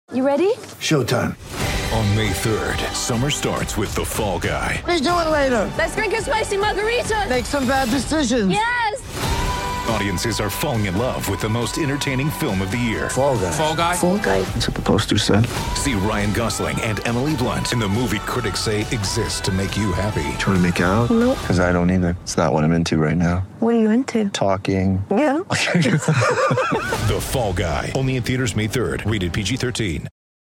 You ready? Showtime. On May 3rd, summer starts with The Fall Guy. Let's do it later. Let's drink a spicy margarita. Make some bad decisions. Yes! Audiences are falling in love with the most entertaining film of the year. Fall Guy. Fall Guy? Fall Guy. That's what the poster said. See Ryan Gosling and Emily Blunt in the movie critics say exists to make you happy. Trying to make it out? Nope. Because I don't either. It's not what I'm into right now. What are you into? Talking. Yeah. The Fall Guy. Only in theaters May 3rd. Rated PG-13.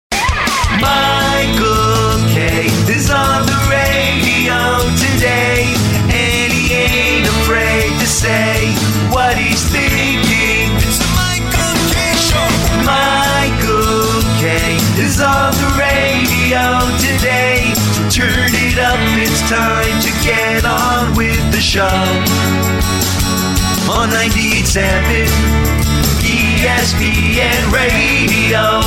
Michael K. is on the radio today, and he ain't afraid to say what he's thinking. It's the Michael K. Show. Michael K. is on the radio today, so turn it up, it's time to get on with the show. On 98.7 ESPN Radio.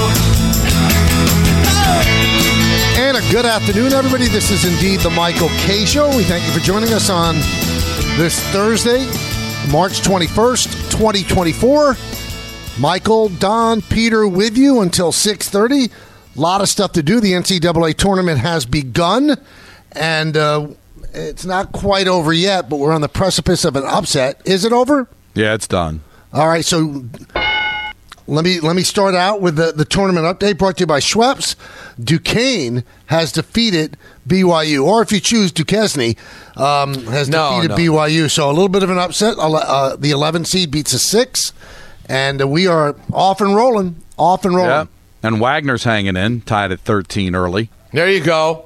And a good afternoon, everybody. This is indeed the Michael K. Show. We thank you for joining us on this Thursday, March 21st, 2024. Michael, Don, Peter with you until 6:30. A lot of stuff to do. The NCAA tournament has begun, and it's not quite over yet, but we're on the precipice of an upset. Is it over? Yeah, it's done. All right, so let me start out with the tournament update brought to you by Schweppes. Duquesne has defeated BYU, or if you choose, Duquesne has defeated BYU. So a little bit of an upset. The 11 seed beats a 6, and we are off and rolling. Yeah. And Wagner's hanging in, tied at 13 early. There you go.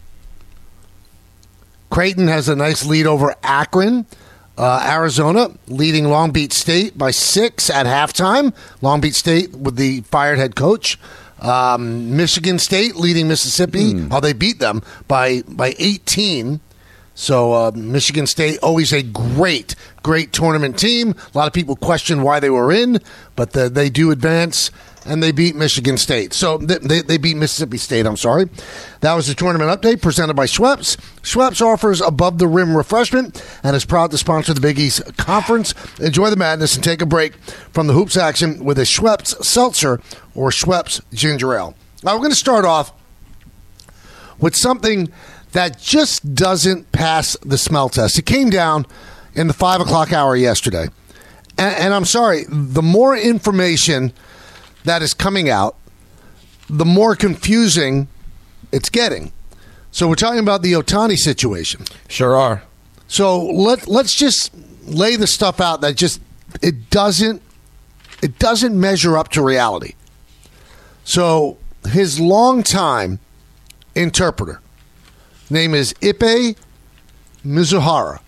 Creighton has a nice lead over Akron. Arizona leading Long Beach State by 6 at halftime. Long Beach State with the fired head coach. Michigan State leading Mississippi. They beat them by 18. So Michigan State, always a great tournament team. A lot of people question why they were in, but they do advance, and they beat Michigan State. So they beat Mississippi State, I'm sorry. That was the tournament update presented by Schweppes. Schweppes offers above-the-rim refreshment and is proud to sponsor the Big East Conference. Enjoy the madness and take a break from the hoops action with a Schweppes Seltzer or Schweppes Ginger Ale. Now, we're going to start off with something that just doesn't pass the smell test. It came down in the 5 o'clock hour yesterday. And I'm sorry, the more information that is coming out, the more confusing it's getting. So we're talking about the Ohtani situation. Sure are. So let's just lay the stuff out that just it doesn't measure up to reality. So his longtime interpreter, name is Ippei Mizuhara.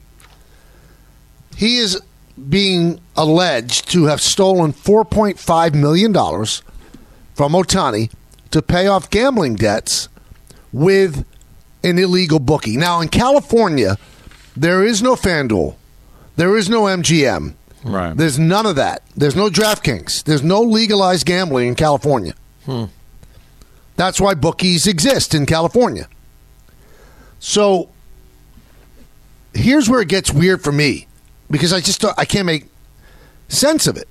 He is being alleged to have stolen $4.5 million from Ohtani to pay off gambling debts with an illegal bookie. Now, in California, there is no FanDuel. There is no MGM. Right. There's none of that. There's no DraftKings. There's no legalized gambling in California. That's why bookies exist in California. So here's where it gets weird for me, because I can't make sense of it.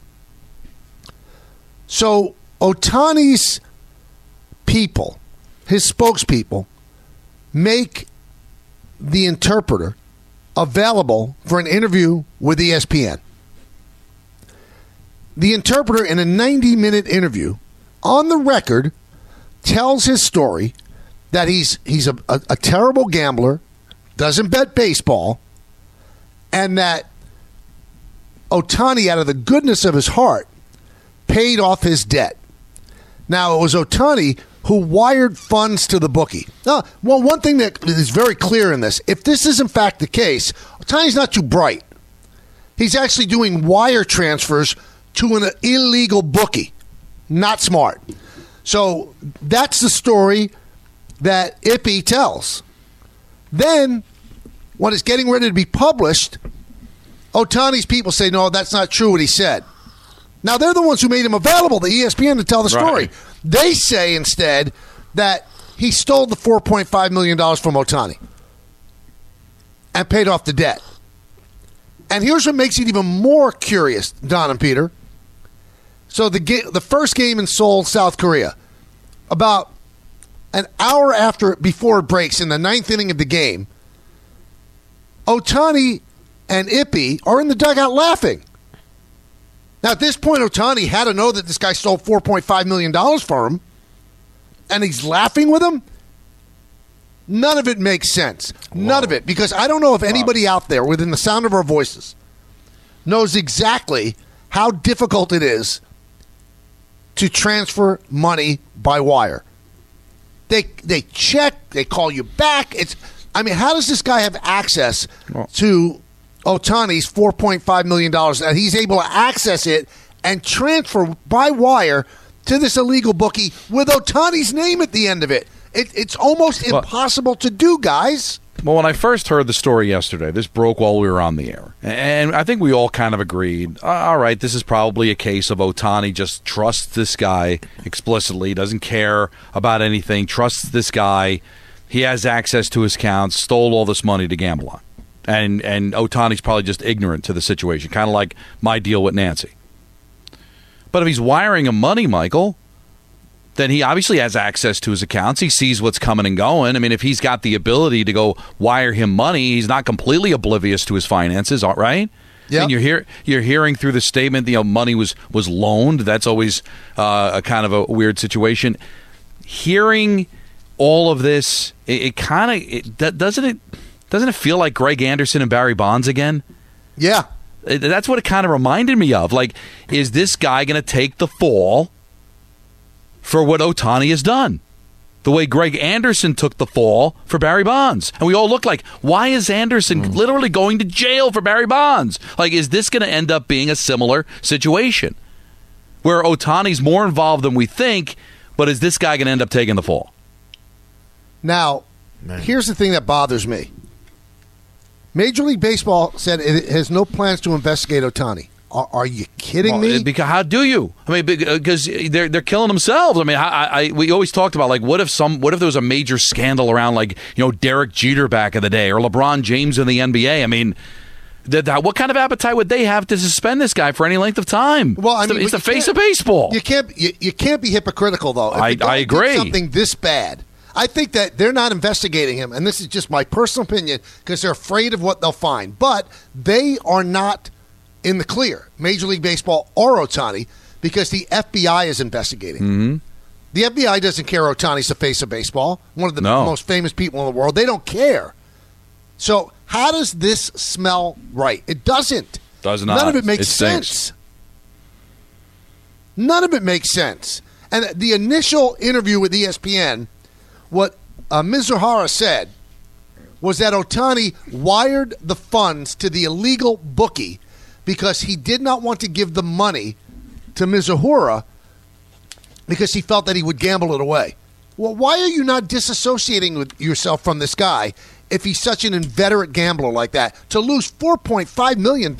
So Ohtani's people, his spokespeople, make the interpreter available for an interview with ESPN. The interpreter, in a 90-minute interview, on the record, tells his story that he's a terrible gambler, doesn't bet baseball, and that Ohtani, out of the goodness of his heart, paid off his debt. Now, it was Ohtani who wired funds to the bookie. Well, one thing that is very clear in this, if this is in fact the case, Ohtani's not too bright. He's actually doing wire transfers to an illegal bookie. Not smart. So that's the story that Ippei tells. Then, when it's getting ready to be published, Ohtani's people say, no, that's not true what he said. Now, they're the ones who made him available to ESPN to tell the story. Right. They say instead that he stole the $4.5 million from Ohtani and paid off the debt. And here's what makes it even more curious, Don and Peter. So the first game in Seoul, South Korea, about an hour before it breaks in the ninth inning of the game, Ohtani and Ippy are in the dugout laughing. Now, at this point, Ohtani had to know that this guy stole $4.5 million for him, and he's laughing with him? None of it makes sense. None of it, because I don't know if anybody out there within the sound of our voices knows exactly how difficult it is to transfer money by wire. They check, they call you back. How does this guy have access to Ohtani's $4.5 million, and he's able to access it and transfer by wire to this illegal bookie with Ohtani's name at the end of it? It's almost impossible to do, guys. Well, when I first heard the story yesterday, this broke while we were on the air. And I think we all kind of agreed, all right, this is probably a case of Ohtani just trusts this guy explicitly, doesn't care about anything, trusts this guy. He has access to his accounts, stole all this money to gamble on. And Ohtani's probably just ignorant to the situation, kind of like my deal with Nancy. But if he's wiring him money, Michael, then he obviously has access to his accounts. He sees what's coming and going. I mean, if he's got the ability to go wire him money, he's not completely oblivious to his finances, right? Yeah. And you're hearing through the statement, money was loaned. That's always a kind of a weird situation. Hearing all of this, doesn't it feel like Greg Anderson and Barry Bonds again? Yeah. That's what it kind of reminded me of. Like, is this guy going to take the fall for what Ohtani has done? The way Greg Anderson took the fall for Barry Bonds. And we all look like, why is Anderson literally going to jail for Barry Bonds? Like, is this going to end up being a similar situation where Ohtani's more involved than we think, but is this guy going to end up taking the fall? Now, here's the thing that bothers me. Major League Baseball said it has no plans to investigate Ohtani. Are you kidding me? Because how do you? I mean, because they're killing themselves. I mean, we always talked about, like, what if there was a major scandal around, like, Derek Jeter back in the day or LeBron James in the NBA? I mean, what kind of appetite would they have to suspend this guy for any length of time? Well, I mean, it's the face of baseball. You can't be hypocritical, though. If I agree. Something this bad. I think that they're not investigating him, and this is just my personal opinion, because they're afraid of what they'll find. But they are not in the clear, Major League Baseball or Ohtani, because the FBI is investigating. Mm-hmm. The FBI doesn't care Ohtani's the face of baseball, one of the most famous people in the world. They don't care. So how does this smell right? It doesn't. Does not. None of it makes sense. None of it makes sense. And the initial interview with ESPN, what Mizuhara said was that Ohtani wired the funds to the illegal bookie because he did not want to give the money to Mizuhara because he felt that he would gamble it away. Well, why are you not disassociating with yourself from this guy if he's such an inveterate gambler like that to lose $4.5 million?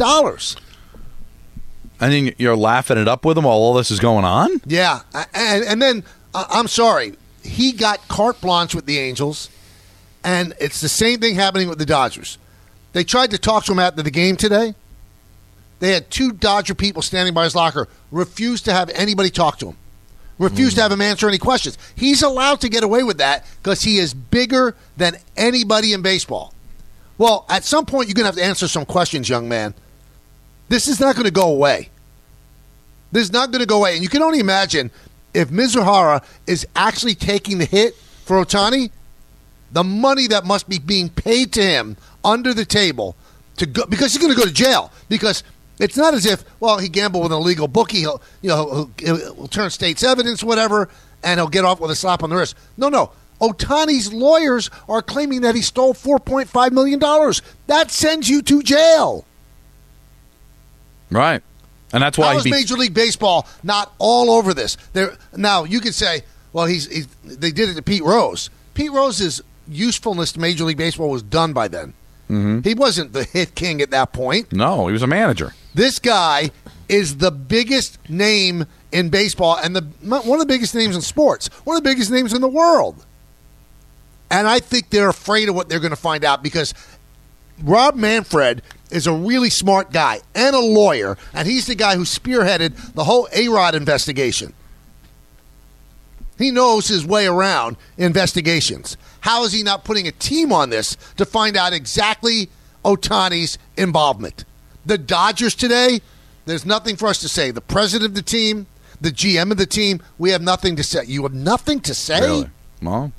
I think you're laughing it up with him while all this is going on? Yeah. And then, I'm sorry, he got carte blanche with the Angels, and it's the same thing happening with the Dodgers. They tried to talk to him after the game today. They had two Dodger people standing by his locker, refused to have anybody talk to him, refused to have him answer any questions. He's allowed to get away with that because he is bigger than anybody in baseball. Well, at some point, you're going to have to answer some questions, young man. This is not going to go away. This is not going to go away. And you can only imagine if Mizuhara is actually taking the hit for Ohtani, the money that must be being paid to him under the table to go, because he's going to go to jail. Because it's not as if, well, he gambled with an illegal bookie, he'll turn state's evidence, whatever, and he'll get off with a slap on the wrist. No. Ohtani's lawyers are claiming that he stole $4.5 million. That sends you to jail. Right. And that's why How is Major League Baseball not all over this? Now, you could say, well, they did it to Pete Rose. Pete Rose's usefulness to Major League Baseball was done by then. Mm-hmm. He wasn't the hit king at that point. No, he was a manager. This guy is the biggest name in baseball and one of the biggest names in sports, one of the biggest names in the world. And I think they're afraid of what they're going to find out because Rob Manfred is a really smart guy and a lawyer, and he's the guy who spearheaded the whole A-Rod investigation. He knows his way around investigations. How is he not putting a team on this to find out exactly Ohtani's involvement? The Dodgers today, there's nothing for us to say. The president of the team, the GM of the team, we have nothing to say. You have nothing to say? Really? Well,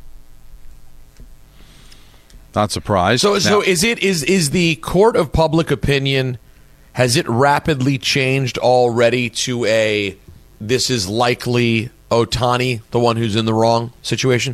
not surprised. So is the court of public opinion, has it rapidly changed already to a this is likely Ohtani, the one who's in the wrong situation?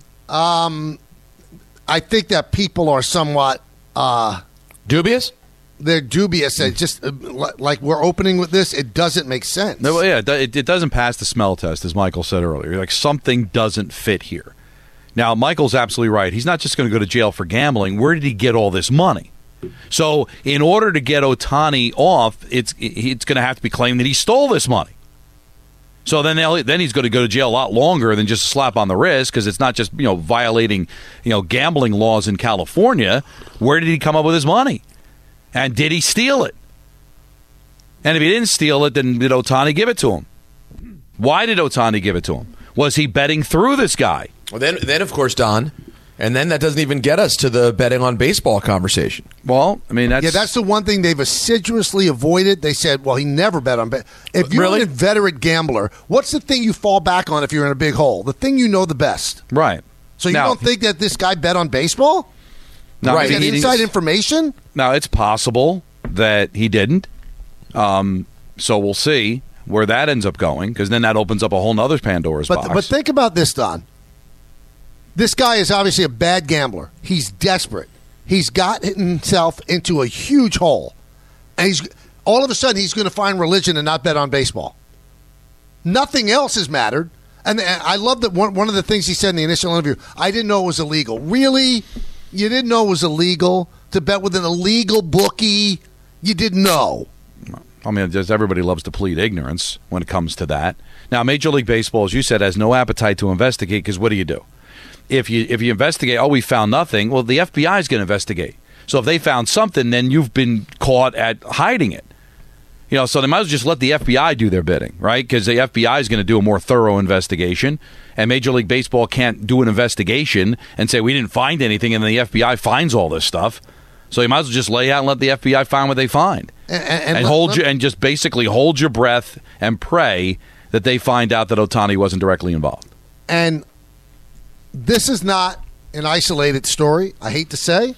I think that people are somewhat dubious. They're dubious. It just like we're opening with this, it doesn't make sense. No, yeah, it doesn't pass the smell test, as Michael said earlier. Like something doesn't fit here. Now, Michael's absolutely right. He's not just going to go to jail for gambling. Where did he get all this money? So, in order to get Ohtani off, it's going to have to be claimed that he stole this money. So then he's going to go to jail a lot longer than just a slap on the wrist, because it's not just violating gambling laws in California. Where did he come up with his money? And did he steal it? And if he didn't steal it, then did Ohtani give it to him? Why did Ohtani give it to him? Was he betting through this guy? Well, then of course, Don, and then that doesn't even get us to the betting on baseball conversation. Well, I mean, that's the one thing they've assiduously avoided. They said, well, he never bet on baseball. If you're Really? an inveterate gambler, what's the thing you fall back on if you're in a big hole? The thing you know the best. Right. So you don't think that this guy bet on baseball? No, Right. Is that inside information? Now, it's possible that he didn't. So we'll see where that ends up going, because then that opens up a whole nother Pandora's box. But think about this, Don. This guy is obviously a bad gambler. He's desperate. He's got himself into a huge hole. And all of a sudden, he's going to find religion and not bet on baseball. Nothing else has mattered. And I love that one of the things he said in the initial interview, I didn't know it was illegal. Really? You didn't know it was illegal to bet with an illegal bookie? You didn't know. I mean, just everybody loves to plead ignorance when it comes to that. Now, Major League Baseball, as you said, has no appetite to investigate, because what do? If you investigate, we found nothing, well, the FBI is going to investigate. So if they found something, then you've been caught at hiding it. So they might as well just let the FBI do their bidding, right? Because the FBI is going to do a more thorough investigation, and Major League Baseball can't do an investigation and say we didn't find anything, and then the FBI finds all this stuff. So you might as well just lay out and let the FBI find what they find, and just basically hold your breath and pray that they find out that Ohtani wasn't directly involved. And this is not an isolated story, I hate to say,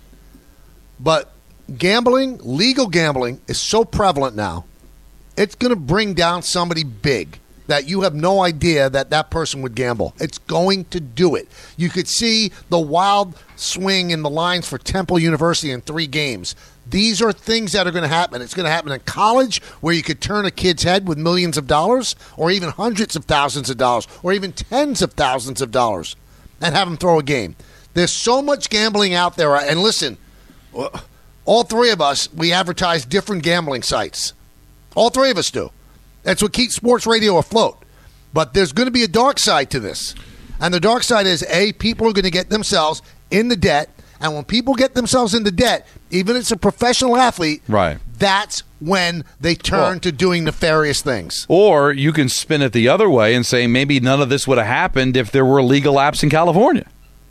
but gambling, legal gambling, is so prevalent now, it's going to bring down somebody big that you have no idea that person would gamble. It's going to do it. You could see the wild swing in the lines for Temple University in 3 games. These are things that are going to happen. It's going to happen in college, where you could turn a kid's head with millions of dollars, or even hundreds of thousands of dollars, or even tens of thousands of dollars, and have them throw a game. There's so much gambling out there. And listen, all 3 of us, we advertise different gambling sites. All 3 of us do. That's what keeps sports radio afloat. But there's going to be a dark side to this. And the dark side is, people are going to get themselves in the debt. And when people get themselves into debt, even if it's a professional athlete, right, that's when they turn to doing nefarious things. Or you can spin it the other way and say maybe none of this would have happened if there were legal apps in California.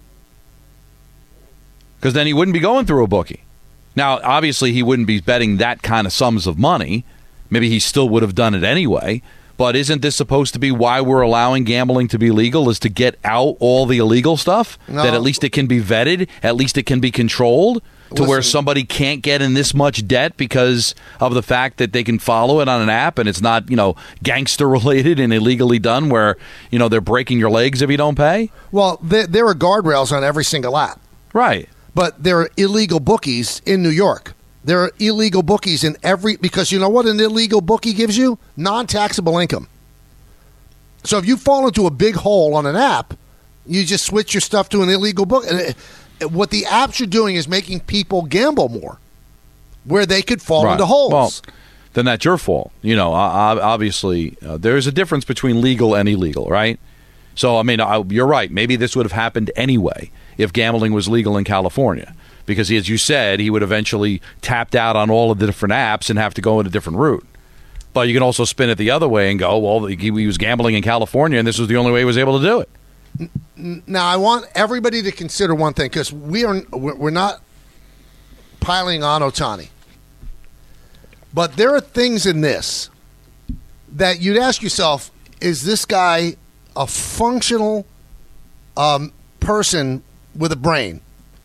Because then he wouldn't be going through a bookie. Now, obviously, he wouldn't be betting that kind of sums of money. Maybe he still would have done it anyway. But isn't this supposed to be why we're allowing gambling to be legal, is to get out all the illegal stuff? No. That at least it can be vetted, at least it can be controlled, to where somebody can't get in this much debt because of the fact that they can follow it on an app and it's not, gangster related and illegally done, where, they're breaking your legs if you don't pay? Well, there are guardrails on every single app. Right. But there are illegal bookies in New York. There are illegal bookies in because you know what an illegal bookie gives you? Non-taxable income. So if you fall into a big hole on an app, you just switch your stuff to an illegal book. And what the apps are doing is making people gamble more, where they could fall into holes. Well, then that's your fault. Obviously, there's a difference between legal and illegal, right? So, you're right. Maybe this would have happened anyway if gambling was legal in California. Because, as you said, he would eventually tapped out on all of the different apps and have to go in a different route. But you can also spin it the other way and go, well, he was gambling in California, and this was the only way he was able to do it. Now, I want everybody to consider one thing, because we're not piling on Ohtani. But there are things in this that you'd ask yourself, is this guy a functional person with a brain?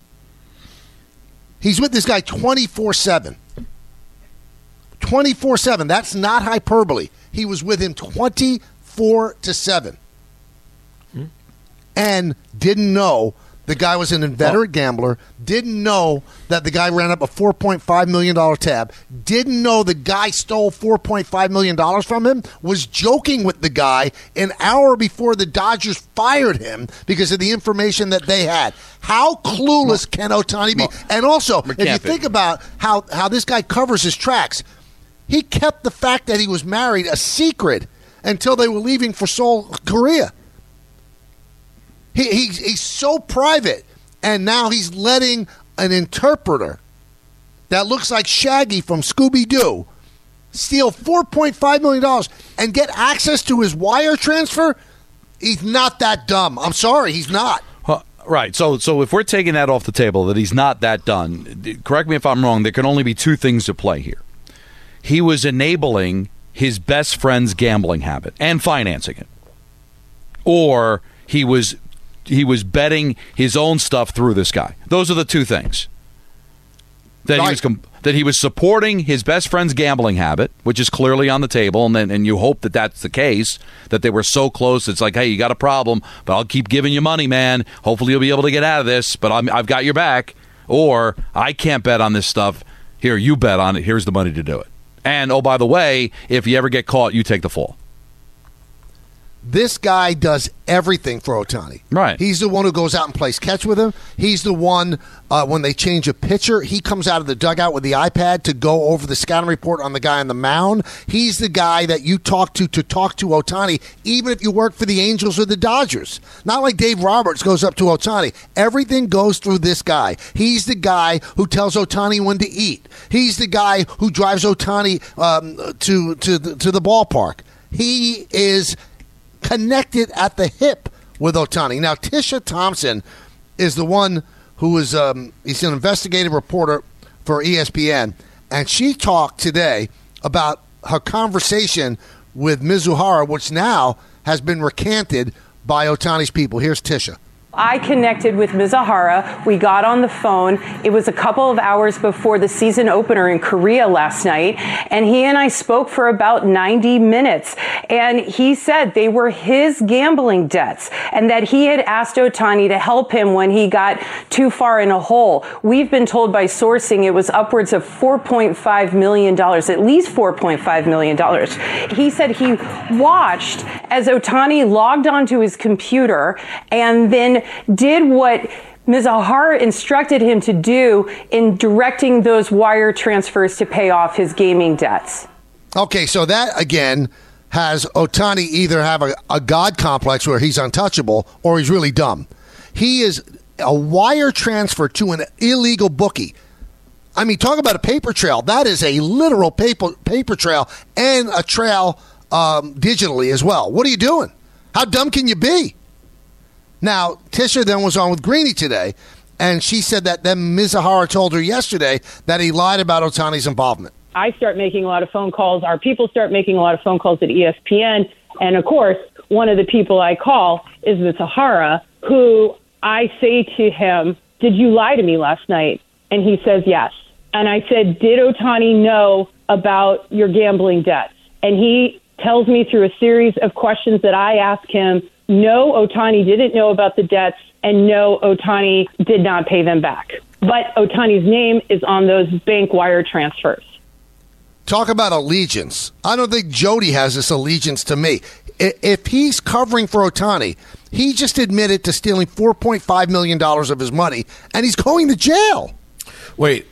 He's with this guy 24/7. 24/7. That's not hyperbole. He was with him 24/7. And didn't know the guy was an inveterate gambler, didn't know that the guy ran up a $4.5 million tab, didn't know the guy stole $4.5 million from him, was joking with the guy an hour before the Dodgers fired him because of the information that they had. How clueless can Ohtani be? And also, if you think about how this guy covers his tracks, he kept the fact that he was married a secret until they were leaving for Seoul, Korea. He's so private, and now he's letting an interpreter that looks like Shaggy from Scooby-Doo steal $4.5 million and get access to his wire transfer. He's not that dumb. I'm sorry, he's not. Right. So if we're taking that off the table, that he's not that done, correct me if I'm wrong, there can only be two things to play here. He was enabling his best friend's gambling habit and financing it. Or he was betting his own stuff through this guy. Those are the two things. That he was supporting his best friend's gambling habit, which is clearly on the table, and you hope that that's the case, that they were so close. It's like, hey, you got a problem, but I'll keep giving you money, man. Hopefully you'll be able to get out of this, but I've got your back. Or I can't bet on this stuff. Here, you bet on it. Here's the money to do it. And, oh, by the way, if you ever get caught, you take the fall. This guy does everything for Ohtani. Right. He's the one who goes out and plays catch with him. He's the one, when they change a pitcher, he comes out of the dugout with the iPad to go over the scouting report on the guy on the mound. He's the guy that you talk to Ohtani, even if you work for the Angels or the Dodgers. Not like Dave Roberts goes up to Ohtani. Everything goes through this guy. He's the guy who tells Ohtani when to eat. He's the guy who drives Ohtani to the ballpark. He is connected at the hip with Ohtani. Now, Tisha Thompson is the one who is he's an investigative reporter for ESPN, and she talked today about her conversation with Mizuhara, which now has been recanted by Ohtani's people. Here's Tisha. I connected with Mizuhara. We got on the phone. It was a couple of hours before the season opener in Korea last night, and he and I spoke for about 90 minutes. And he said they were his gambling debts and that he had asked Ohtani to help him when he got too far in a hole. We've been told by sourcing it was upwards of $4.5 million, at least $4.5 million. He said he watched as Ohtani logged onto his computer and then did what Mizuhara instructed him to do in directing those wire transfers to pay off his gaming debts. Okay, so that, again, has Ohtani either have a God complex where he's untouchable or he's really dumb. He is a wire transfer to an illegal bookie. I mean, talk about a paper trail. That is a literal paper trail and a trail digitally as well. What are you doing? How dumb can you be? Now, Tisha then was on with Greeny today, and she said that then Mizuhara told her yesterday that he lied about Ohtani's involvement. I start making a lot of phone calls. Our people start making a lot of phone calls at ESPN. And, of course, one of the people I call is Mizuhara, who I say to him, did you lie to me last night? And he says yes. And I said, did Ohtani know about your gambling debts? And he tells me through a series of questions that I ask him, no, Ohtani didn't know about the debts, and no, Ohtani did not pay them back. But Ohtani's name is on those bank wire transfers. Talk about allegiance. I don't think Jody has this allegiance to me. If he's covering for Ohtani, he just admitted to stealing $4.5 million of his money, and he's going to jail. Wait,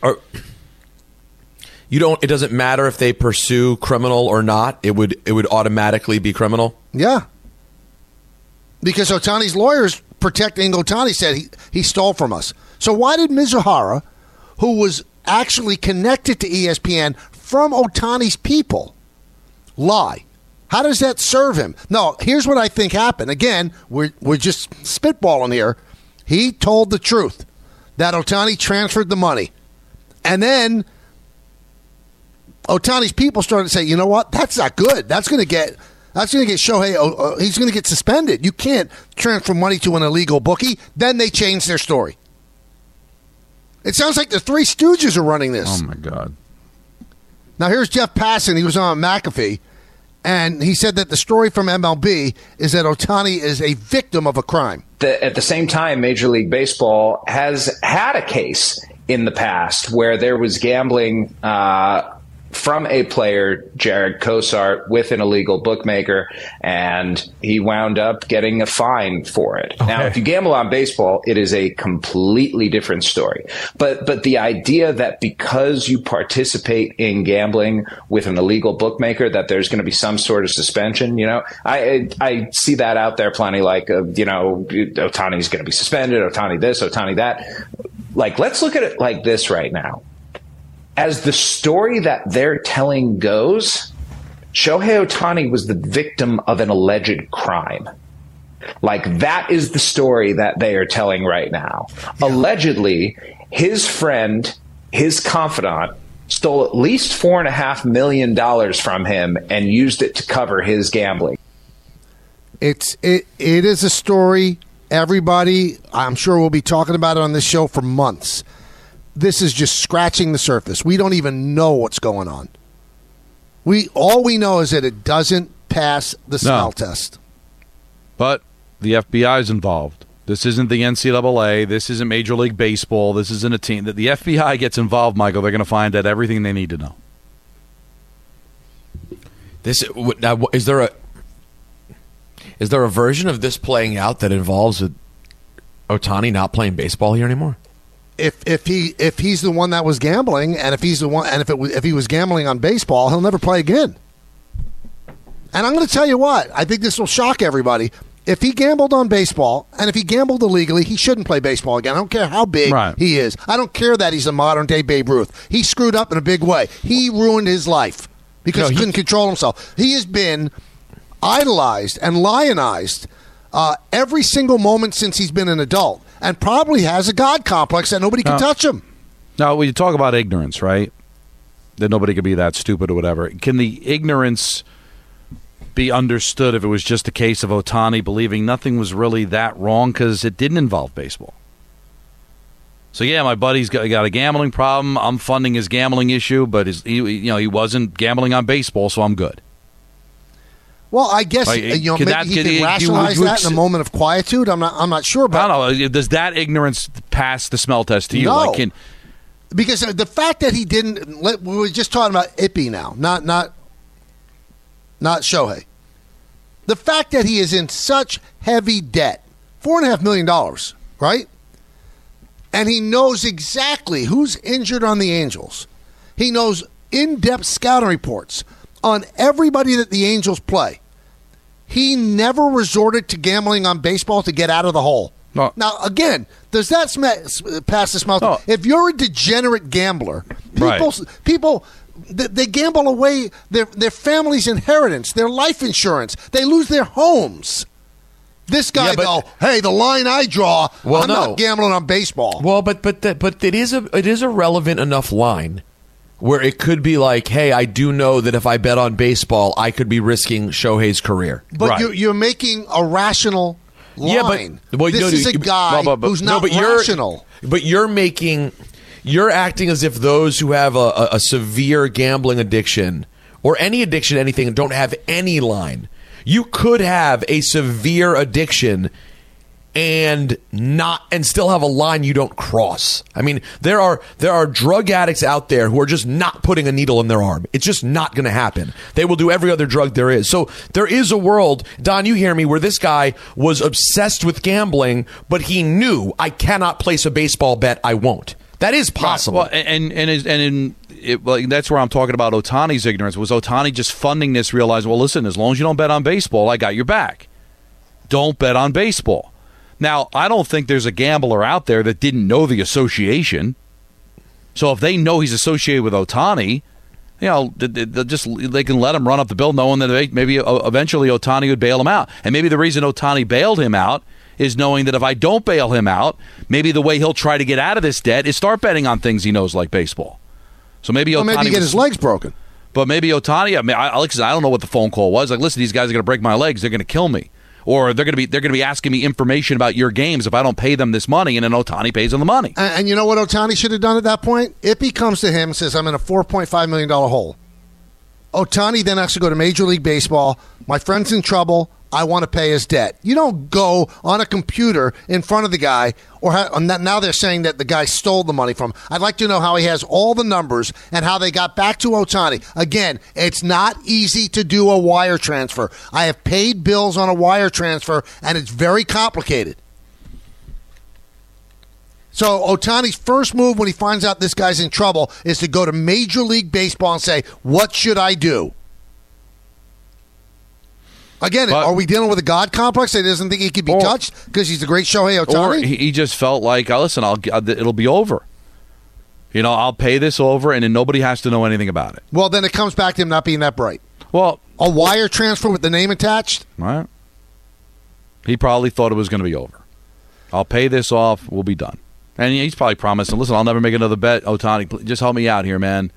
it doesn't matter if they pursue criminal or not? It would automatically be criminal? Yeah. Because Ohtani's lawyers protecting Ohtani said he stole from us. So why did Mizuhara, who was actually connected to ESPN from Ohtani's people, lie. How does that serve him? No, here's what I think happened. Again, we're just spitballing here. He told the truth that Ohtani transferred the money. And then Ohtani's people started to say, you know what? That's not good. That's going to get Shohei. He's going to get suspended. You can't transfer money to an illegal bookie. Then they changed their story. It sounds like the Three Stooges are running this. Oh, my God. Now, here's Jeff Passan. He was on McAfee, and he said that the story from MLB is that Ohtani is a victim of a crime. At the same time, Major League Baseball has had a case in the past where there was gambling from a player, Jared Cosart, with an illegal bookmaker, and he wound up getting a fine for it. Okay. Now, if you gamble on baseball, it is a completely different story. But the idea that because you participate in gambling with an illegal bookmaker, that there's going to be some sort of suspension, I see that out there plenty. Like, Ohtani's going to be suspended, Ohtani this, Ohtani that. Like, let's look at it like this right now. As the story that they're telling goes, Shohei Ohtani was the victim of an alleged crime. Like, that is the story that they are telling right now. Yeah. Allegedly, his friend, his confidant, stole at least $4.5 million from him and used it to cover his gambling. It is a story. Everybody, I'm sure, will be talking about it on this show for months. This is just scratching the surface. We don't even know what's going on. All we know is that it doesn't pass the smell test. But the FBI is involved. This isn't the NCAA. This isn't Major League Baseball. This isn't a team. That the FBI gets involved, Michael, they're going to find out everything they need to know. Is there a version of this playing out that involves Ohtani not playing baseball here anymore? If he's the one that was gambling, and if he's the one, and if he was gambling on baseball, he'll never play again. And I'm going to tell you what, I think this will shock everybody. If he gambled on baseball, and if he gambled illegally, he shouldn't play baseball again. I don't care how big he is. I don't care that he's a modern-day Babe Ruth. He screwed up in a big way. He ruined his life because he couldn't control himself. He has been idolized and lionized every single moment since he's been an adult, and probably has a God complex that nobody can touch him. Now, when you talk about ignorance, right, that nobody could be that stupid or whatever, can the ignorance be understood if it was just a case of Ohtani believing nothing was really that wrong because it didn't involve baseball? So, yeah, my buddy's got a gambling problem. I'm funding his gambling issue, but he wasn't gambling on baseball, so I'm good. Well, I guess maybe he can rationalize that in a moment of quietude. I'm not sure. But I don't know. Does that ignorance pass the smell test to you? No, because the fact that he didn't. We were just talking about Ippy now, not Shohei. The fact that he is in such heavy debt, $4.5 million, right? And he knows exactly who's injured on the Angels. He knows in-depth scouting reports on everybody that the Angels play. He never resorted to gambling on baseball to get out of the hole. No. Now, again, does that pass the smell? No. If you're a degenerate gambler, people they gamble away their family's inheritance, their life insurance. They lose their homes. This guy hey, the line I draw, I'm not gambling on baseball. Well, but it is a relevant enough line where it could be like, hey, I do know that if I bet on baseball, I could be risking Shohei's career. But you're making a rational line. This is a guy who's not rational. But you're acting as if those who have a severe gambling addiction or any addiction to anything don't have any line. You could have a severe addiction and still have a line you don't cross. I mean, there are drug addicts out there who are just not putting a needle in their arm. It's just not going to happen. They will do every other drug there is. So there is a world, Don, you hear me, where this guy was obsessed with gambling, but he knew, I cannot place a baseball bet, I won't. That is possible. Well, and that's where I'm talking about Ohtani's ignorance. Was Ohtani just funding this, realizing, well, listen, as long as you don't bet on baseball, I got your back. Don't bet on baseball. Now, I don't think there's a gambler out there that didn't know the association. So if they know he's associated with Ohtani, they can let him run up the bill knowing that maybe eventually Ohtani would bail him out. And maybe the reason Ohtani bailed him out is knowing that if I don't bail him out, maybe the way he'll try to get out of this debt is start betting on things he knows like baseball. So maybe Ohtani maybe get his legs broken. But maybe Ohtani, I don't know what the phone call was. Like, listen, these guys are going to break my legs. They're going to kill me. Or they're going to be asking me information about your games if I don't pay them this money, and then Ohtani pays them the money. And you know what Ohtani should have done at that point? Ippy comes to him and says, I'm in a $4.5 million hole. Ohtani then has to go to Major League Baseball. My friend's in trouble. I want to pay his debt. You don't go on a computer in front of the guy, now they're saying that the guy stole the money from him. I'd like to know how he has all the numbers and how they got back to Ohtani. Again, it's not easy to do a wire transfer. I have paid bills on a wire transfer, and it's very complicated. So Ohtani's first move when he finds out this guy's in trouble is to go to Major League Baseball and say, what should I do? Again, are we dealing with a God complex that doesn't think he could be touched because he's the great Shohei Ohtani? Or he just felt like, listen, it'll be over. I'll pay this over, and then nobody has to know anything about it. Well, then it comes back to him not being that bright. Well, a wire transfer with the name attached? Right. He probably thought it was going to be over. I'll pay this off. We'll be done. And he's probably promised, listen, I'll never make another bet. Ohtani, just help me out here, man.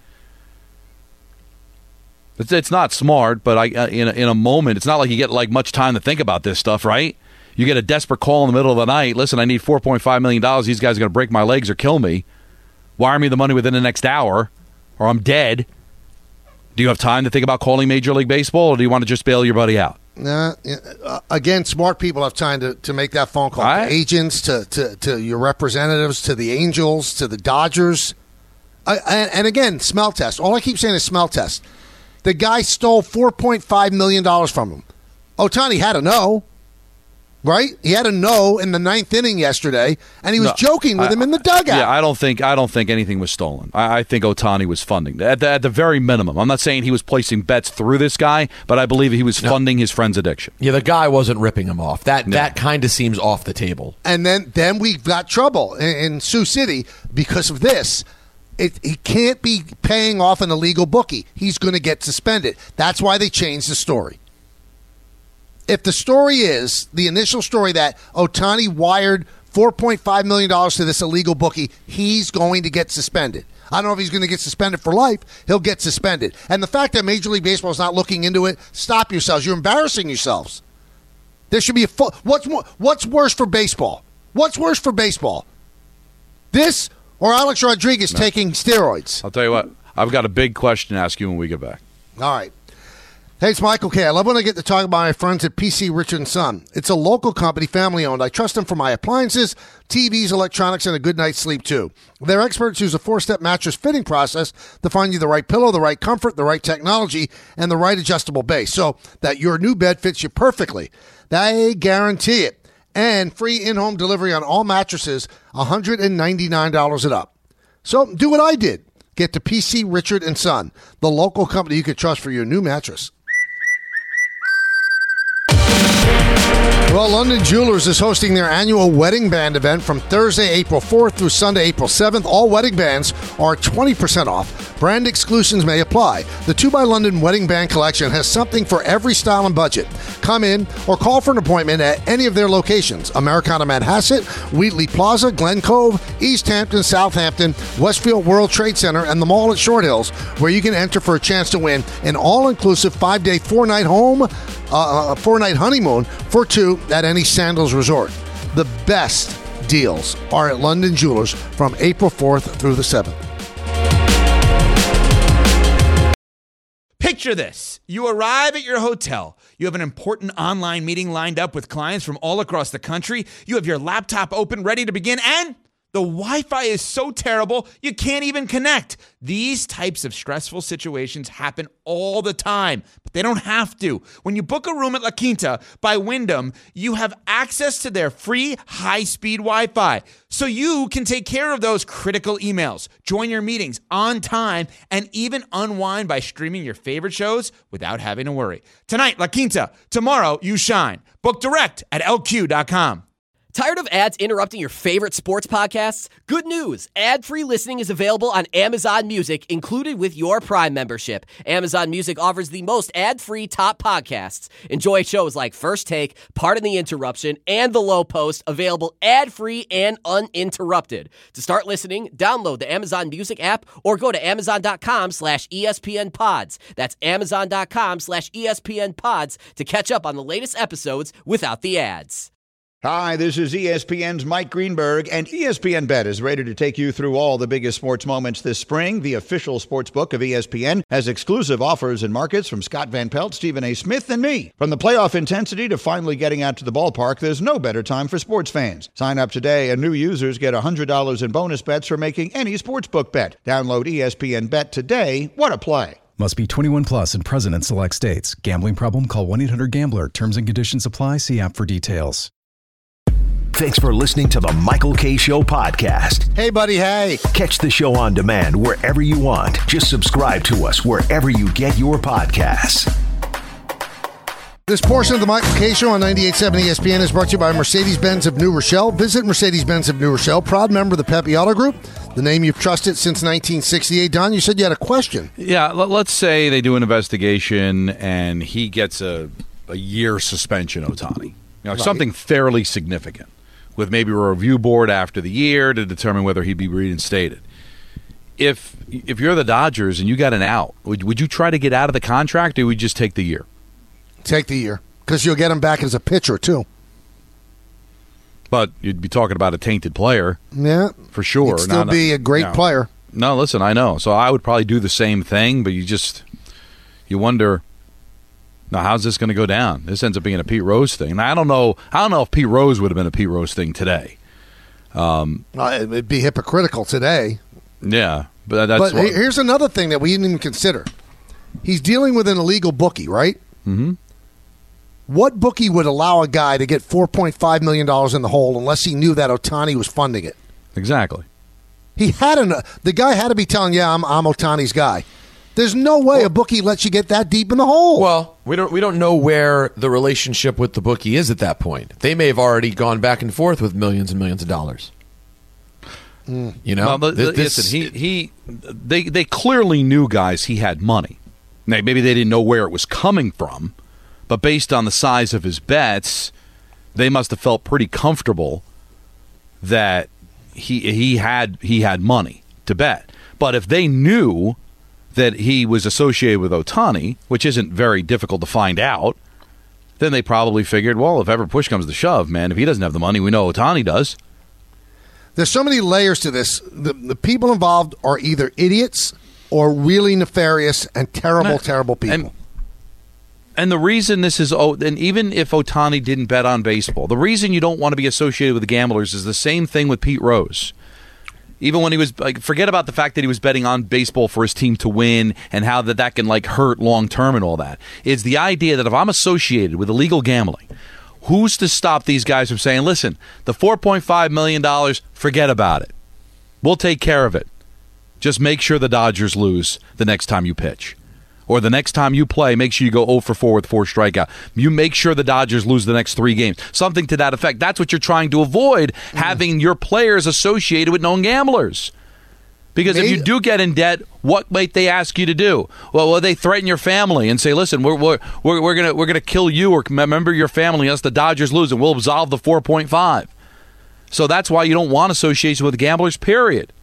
It's not smart, but in a moment, it's not like you get much time to think about this stuff, right? You get a desperate call in the middle of the night. Listen, I need $4.5 million. These guys are going to break my legs or kill me. Wire me the money within the next hour, or I'm dead. Do you have time to think about calling Major League Baseball, or do you want to just bail your buddy out? Again, smart people have time to make that phone call. To agents, to your representatives, to the Angels, to the Dodgers. And again, smell test. All I keep saying is smell test. The guy stole $4.5 million from him. Ohtani had to know, right? He had to know in the ninth inning yesterday, and he was joking with him in the dugout. Yeah, I don't think anything was stolen. I think Ohtani was funding at the very minimum. I'm not saying he was placing bets through this guy, but I believe he was funding his friend's addiction. Yeah, the guy wasn't ripping him off. That kind of seems off the table. And then we got trouble in Sioux City because of this. He can't be paying off an illegal bookie. He's going to get suspended. That's why they changed the story. If the story is, the initial story that Ohtani wired $4.5 million to this illegal bookie, he's going to get suspended. I don't know if he's going to get suspended for life. He'll get suspended. And the fact that Major League Baseball is not looking into it, stop yourselves. You're embarrassing yourselves. There should be what's worse for baseball? What's worse for baseball? This or Alex Rodriguez taking steroids? I'll tell you what. I've got a big question to ask you when we get back. All right. Hey, it's Michael K. I love when I get to talk about my friends at PC Richard & Son. It's a local company, family-owned. I trust them for my appliances, TVs, electronics, and a good night's sleep, too. Their experts use a 4-step mattress fitting process to find you the right pillow, the right comfort, the right technology, and the right adjustable base so that your new bed fits you perfectly. They guarantee it. And free in-home delivery on all mattresses, $199 and up. So do what I did. Get to PC Richard & Son, the local company you can trust for your new mattress. Well, London Jewelers is hosting their annual wedding band event from Thursday, April 4th through Sunday, April 7th. All wedding bands are 20% off. Brand exclusions may apply. The 2 by London Wedding Band Collection has something for every style and budget. Come in or call for an appointment at any of their locations. Americana Manhasset, Wheatley Plaza, Glen Cove, East Hampton, Southampton, Westfield World Trade Center, and the Mall at Short Hills, where you can enter for a chance to win an all-inclusive 5-day, 4-night home, 4-night honeymoon for 2 at any Sandals resort. The best deals are at London Jewelers from April 4th through the 7th. Picture this. You arrive at your hotel. You have an important online meeting lined up with clients from all across the country. You have your laptop open, ready to begin, and the Wi-Fi is so terrible, you can't even connect. These types of stressful situations happen all the time, but they don't have to. When you book a room at La Quinta by Wyndham, you have access to their free high-speed Wi-Fi, so you can take care of those critical emails, join your meetings on time, and even unwind by streaming your favorite shows without having to worry. Tonight, La Quinta. Tomorrow, you shine. Book direct at LQ.com. Tired of ads interrupting your favorite sports podcasts? Good news! Ad-free listening is available on Amazon Music, included with your Prime membership. Amazon Music offers the most ad-free top podcasts. Enjoy shows like First Take, Pardon the Interruption, and The Low Post, available ad-free and uninterrupted. To start listening, download the Amazon Music app or go to amazon.com/ESPN Pods. That's amazon.com/ESPN Pods to catch up on the latest episodes without the ads. Hi, this is ESPN's Mike Greenberg, and ESPN Bet is ready to take you through all the biggest sports moments this spring. The official sports book of ESPN has exclusive offers and markets from Scott Van Pelt, Stephen A. Smith, and me. From the playoff intensity to finally getting out to the ballpark, there's no better time for sports fans. Sign up today, and new users get $100 in bonus bets for making any sportsbook bet. Download ESPN Bet today. What a play. Must be 21 plus and present in select states. Gambling problem? Call 1-800-GAMBLER. Terms and conditions apply. See app for details. Thanks for listening to the Michael Kay Show podcast. Hey, buddy, hey. Catch the show on demand wherever you want. Just subscribe to us wherever you get your podcasts. This portion of the Michael Kay Show on 98.7 ESPN is brought to you by Mercedes-Benz of New Rochelle. Visit Mercedes-Benz of New Rochelle, proud member of the Pepe Auto Group, the name you've trusted since 1968. Don, you said you had a question. Yeah, let's say they do an investigation and he gets a year suspension, Ohtani. Right. Something fairly significant, with maybe a review board after the year to determine whether he'd be reinstated. If you're the Dodgers and you got an out, would you try to get out of the contract, or would you just take the year? Take the year, because you'll get him back as a pitcher, too. But you'd be talking about a tainted player. Yeah. For sure. He'd still be a great player. No, listen, I know. So I would probably do the same thing, but you wonder, now how's this going to go down? This ends up being a Pete Rose thing. And I don't know if Pete Rose would have been a Pete Rose thing today. It'd be hypocritical today. Yeah. But here's another thing that we didn't even consider. He's dealing with an illegal bookie, right? Mm-hmm. What bookie would allow a guy to get $4.5 million in the hole unless he knew that Ohtani was funding it? Exactly. The guy had to be telling you, I'm Ohtani's guy. There's no way a bookie lets you get that deep in the hole. Well, we don't know where the relationship with the bookie is at that point. They may have already gone back and forth with millions and millions of dollars. You know, listen, they clearly knew, guys, he had money. Maybe they didn't know where it was coming from, but based on the size of his bets, they must have felt pretty comfortable that he had money to bet. But if they knew that he was associated with Ohtani, which isn't very difficult to find out, then they probably figured, well, if ever push comes to shove, man, if he doesn't have the money, we know Ohtani does. There's so many layers to this. The people involved are either idiots or really nefarious and terrible people. And the reason this is, and even if Ohtani didn't bet on baseball, the reason you don't want to be associated with the gamblers is the same thing with Pete Rose. Even when he was, forget about the fact that he was betting on baseball for his team to win and how that can hurt long term and all that. It's the idea that if I'm associated with illegal gambling, who's to stop these guys from saying, listen, the $4.5 million, forget about it. We'll take care of it. Just make sure the Dodgers lose the next time you pitch. Or the next time you play, make sure you go 0 for 4 with 4 strikeouts. You make sure the Dodgers lose the next 3 games. Something to that effect. That's what you're trying to avoid, having your players associated with known gamblers. Because if you do get in debt, what might they ask you to do? Well, they threaten your family and say, listen, we're gonna kill you or member your family unless the Dodgers lose, and we'll absolve the 4.5. So that's why you don't want association with gamblers, period.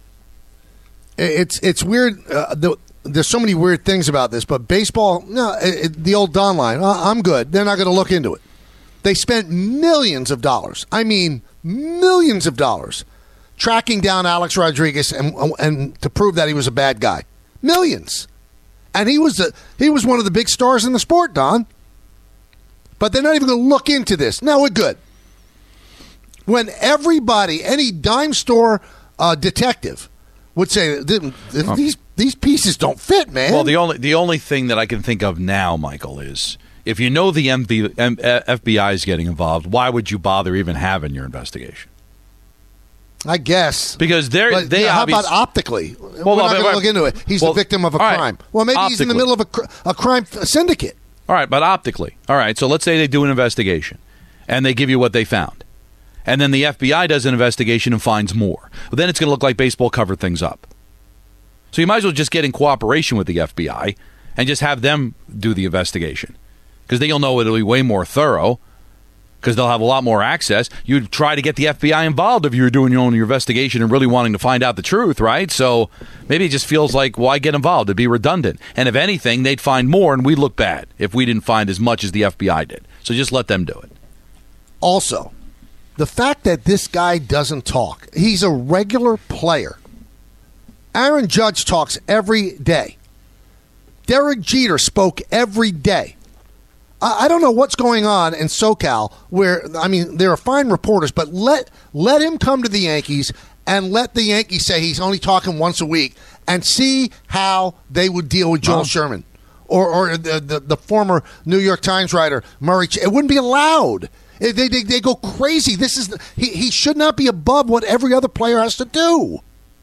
It's weird. There's so many weird things about this, but baseball, the old Don line, I'm good. They're not going to look into it. They spent millions of dollars. I mean, millions of dollars tracking down Alex Rodriguez and to prove that he was a bad guy. Millions. And he was one of the big stars in the sport, Don. But they're not even going to look into this. No, we're good. When everybody, any dime store detective would say, these pieces don't fit, man. Well, the only thing that I can think of now, Michael, is if you know the FBI is getting involved, why would you bother even having your investigation? I guess. Because how about optically? We're not going to look into it. He's the victim of a crime. Well, maybe he's in the middle of a crime syndicate. All right, but optically. All right, so let's say they do an investigation, and they give you what they found. and then the FBI does an investigation and finds more. Well, then it's going to look like baseball covered things up. So you might as well just get in cooperation with the FBI and just have them do the investigation, because then you'll know it'll be way more thorough, because they'll have a lot more access. You'd try to get the FBI involved if you were doing your own investigation and really wanting to find out the truth, right? So maybe it just feels like, why get involved? It'd be redundant. And if anything, they'd find more, and we'd look bad if we didn't find as much as the FBI did. So just let them do it. Also, the fact that this guy doesn't talk, he's a regular player. Aaron Judge talks every day. Derek Jeter spoke every day. I don't know what's going on in SoCal where, I mean, there are fine reporters, but let him come to the Yankees and let the Yankees say he's only talking once a week and see how they would deal with Joel Sherman or the former New York Times writer, Murray. It wouldn't be allowed. They go crazy. He should not be above what every other player has to do.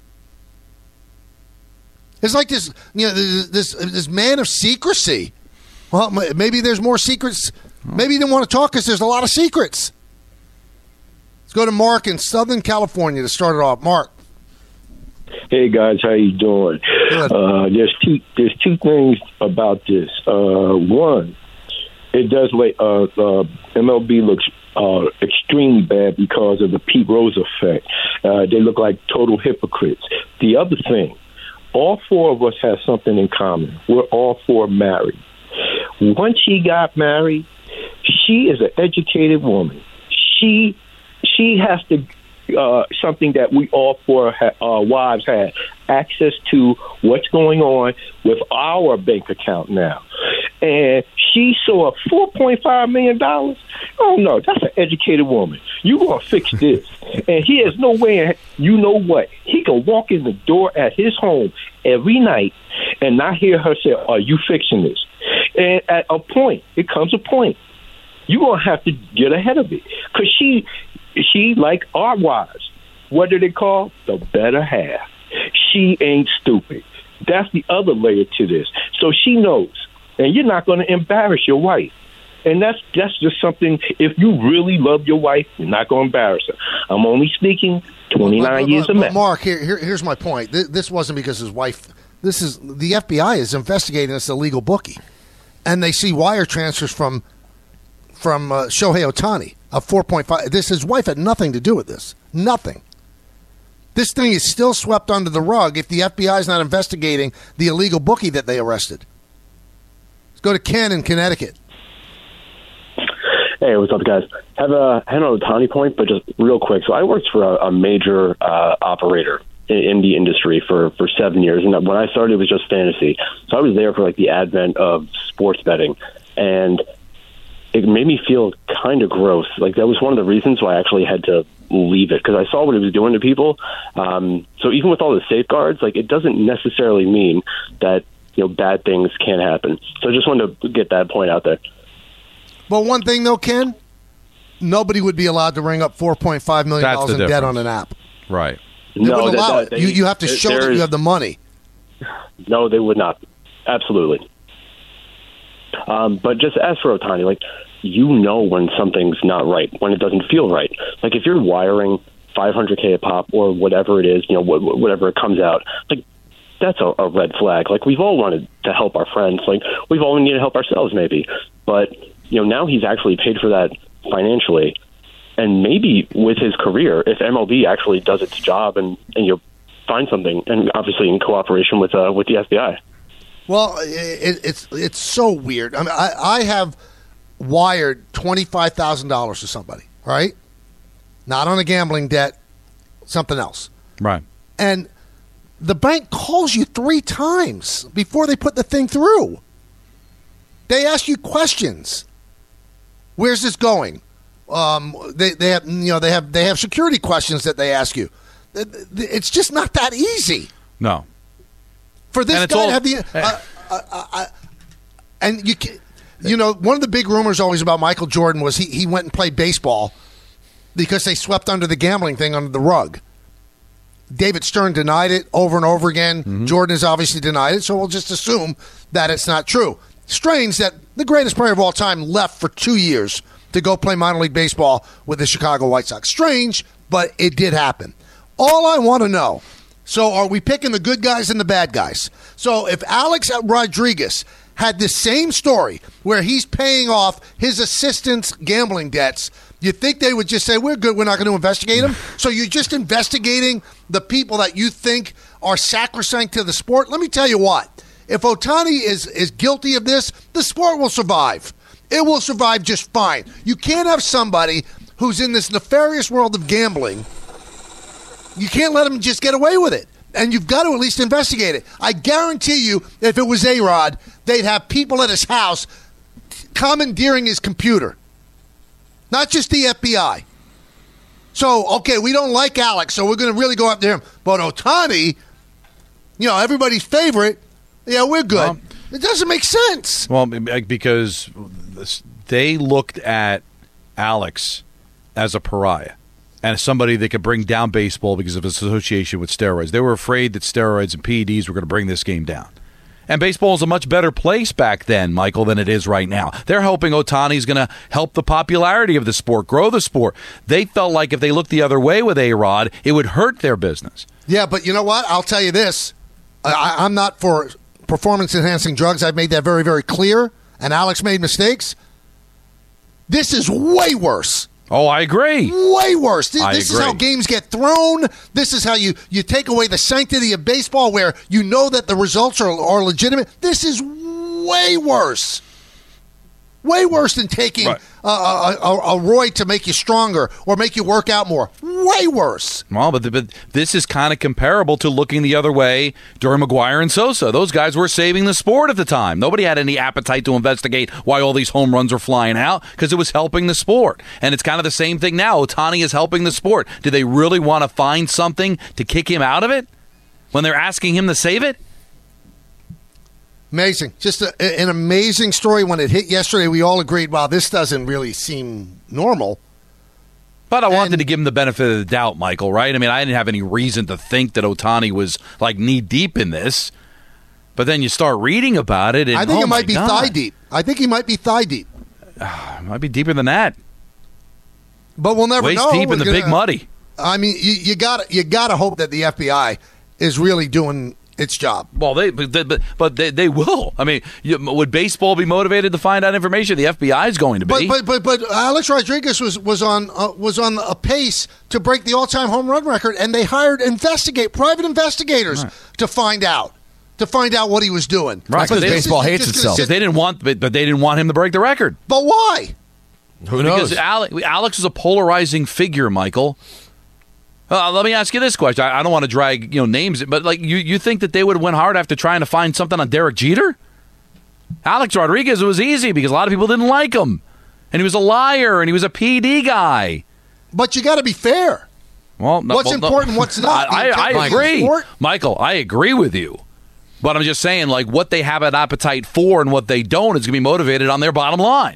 It's like this, this man of secrecy. Well, maybe there's more secrets. Maybe he didn't want to talk because there's a lot of secrets. Let's go to Mark in Southern California to start it off. Mark. Hey guys, how you doing? There's two things about this. One, it does like MLB looks extremely bad because of the Pete Rose effect. They look like total hypocrites. The other thing, all four of us have something in common. We're all four married. Once she got married, she is an educated woman. She has to something that we all four wives had access to what's going on with our bank account now. And she saw $4.5 million. Oh, no, that's an educated woman. You're going to fix this. And he has no way, you know what? He can walk in the door at his home every night and not hear her say, are you fixing this? And at a point, it comes a point, you're going to have to get ahead of it. Because she, like our wives, what do they call? The better half. She ain't stupid. That's the other layer to this. So she knows. And you're not going to embarrass your wife. And that's just something, if you really love your wife, you're not going to embarrass her. I'm only speaking 29 years of marriage. Mark, here's my point. This wasn't because his wife. This is the FBI is investigating this illegal bookie. And they see wire transfers from Shohei Ohtani of 4.5. His wife had nothing to do with this. Nothing. This thing is still swept under the rug if the FBI is not investigating the illegal bookie that they arrested. Let's go to Ken in Connecticut. Hey, what's up, guys? I had an Ohtani point, but just real quick. So I worked for a major operator in the industry for 7 years, and when I started, it was just fantasy. So I was there for like the advent of sports betting, and it made me feel kind of gross. Like that was one of the reasons why I actually had to leave it, because I saw what it was doing to people. So even with all the safeguards, like it doesn't necessarily mean that bad things can't happen. So I just wanted to get that point out there. Well, one thing though, Ken, nobody would be allowed to ring up $4.5 million in debt on an app. Right. They wouldn't allow it. You have to show that you have the money. No, they would not. Absolutely. But just as for Ohtani, like, when something's not right, when it doesn't feel right. Like if you're wiring $500K a pop or whatever it is, whatever it comes out, like that's a red flag. Like we've all wanted to help our friends. Like we've all needed to help ourselves maybe. But, now he's actually paid for that financially. And maybe with his career, if MLB actually does its job and find something, and obviously in cooperation with the FBI. Well, it's so weird. I mean, I have wired $25,000 to somebody, right? Not on a gambling debt, something else. Right. And the bank calls you 3 times before they put the thing through. They ask you questions. Where's this going? They have security questions that they ask you. It's just not that easy. No. For this guy to have the and one of the big rumors always about Michael Jordan was he went and played baseball because they swept under the gambling thing under the rug. David Stern denied it over and over again. Mm-hmm. Jordan has obviously denied it, so we'll just assume that it's not true. Strange that the greatest player of all time left for 2 years to go play minor league baseball with the Chicago White Sox. Strange, but it did happen. All I want to know, so are we picking the good guys and the bad guys? So if Alex Rodriguez had the same story where he's paying off his assistant's gambling debts, you think they would just say, we're good, we're not going to investigate him? So you're just investigating the people that you think are sacrosanct to the sport? Let me tell you what. If Ohtani is guilty of this, the sport will survive. It will survive just fine. You can't have somebody who's in this nefarious world of gambling. You can't let him just get away with it. And you've got to at least investigate it. I guarantee you, if it was A-Rod, they'd have people at his house commandeering his computer. Not just the FBI. So, okay, we don't like Alex, so we're going to really go after him. But Ohtani, everybody's favorite, yeah, we're good. Well, it doesn't make sense. Well, because they looked at Alex as a pariah and somebody that could bring down baseball because of his association with steroids. They were afraid that steroids and PEDs were going to bring this game down. And baseball is a much better place back then, Michael, than it is right now. They're hoping Ohtani's going to help the popularity of the sport, grow the sport. They felt like if they looked the other way with A-Rod, it would hurt their business. Yeah, but you know what? I'll tell you this. I'm not for performance-enhancing drugs. I've made that very, very clear. And Alex made mistakes. This is way worse. Oh, I agree. Way worse. This agree. Is how games get thrown. This is how you take away the sanctity of baseball where you know that the results are legitimate. This is way worse. Way worse than taking a roid to make you stronger or make you work out more. Way worse. Well, but this is kind of comparable to looking the other way during McGwire and Sosa. Those guys were saving the sport at the time. Nobody had any appetite to investigate why all these home runs were flying out because it was helping the sport. And it's kind of the same thing now. Ohtani is helping the sport. Do they really want to find something to kick him out of it when they're asking him to save it? Amazing. Just an amazing story. When it hit yesterday, we all agreed, wow, this doesn't really seem normal. But I wanted to give him the benefit of the doubt, Michael, right? I mean, I didn't have any reason to think that Ohtani was like knee-deep in this. But then you start reading about it, and I think it might be thigh-deep. I think he might be thigh-deep. It might be deeper than that. But we'll never know. Waist deep in the big muddy. I mean, you gotta hope that the FBI is really doing its job. Well, they will. I mean, would baseball be motivated to find out information? The FBI is going to be. But Alex Rodriguez was on a pace to break the all-time home run record, and they hired private investigators to find out what he was doing. Right, because baseball hates itself. Because they didn't want him to break the record. But why? Who knows? Because Alex is a polarizing figure, Michael. Let me ask you this question. I don't want to drag names, but like you think that they would have went hard after trying to find something on Derek Jeter? Alex Rodriguez, it was easy because a lot of people didn't like him, and he was a liar, and he was a PD guy. But you got to be fair. Well, what's important, what's not? I agree, Michael. I agree with you, but I'm just saying, like what they have an appetite for and what they don't is going to be motivated on their bottom line.